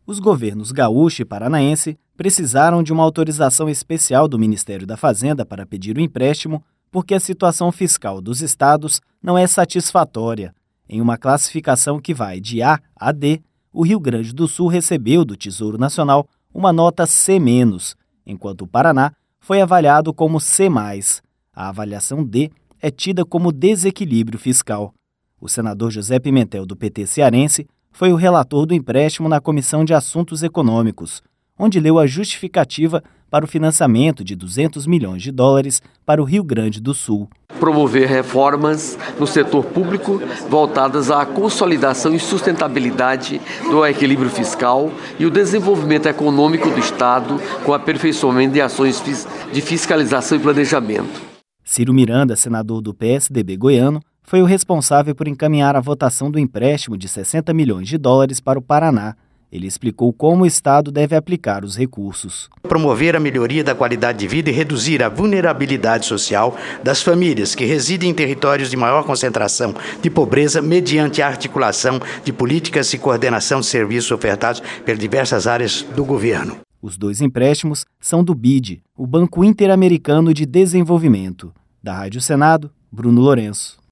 Os governos gaúcho e paranaense precisaram de uma autorização especial do Ministério da Fazenda para pedir o empréstimo, porque a situação fiscal dos estados não é satisfatória. Em uma classificação que vai de A a D, o Rio Grande do Sul recebeu do Tesouro Nacional uma nota C-, enquanto o Paraná foi avaliado como C+. A avaliação D é tida como desequilíbrio fiscal. O senador José Pimentel, do PT cearense, foi o relator do empréstimo na Comissão de Assuntos Econômicos, onde leu a justificativa para o financiamento de $200 milhões para o Rio Grande do Sul. Promover reformas no setor público voltadas à consolidação e sustentabilidade do equilíbrio fiscal e o desenvolvimento econômico do Estado com aperfeiçoamento de ações de fiscalização e planejamento. Ciro Miranda, senador do PSDB goiano, foi o responsável por encaminhar a votação do empréstimo de $60 milhões para o Paraná. Ele explicou como o Estado deve aplicar os recursos. Promover a melhoria da qualidade de vida e reduzir a vulnerabilidade social das famílias que residem em territórios de maior concentração de pobreza mediante a articulação de políticas e coordenação de serviços ofertados pelas diversas áreas do governo. Os dois empréstimos são do BID, o Banco Interamericano de Desenvolvimento. Da Rádio Senado, Bruno Lourenço.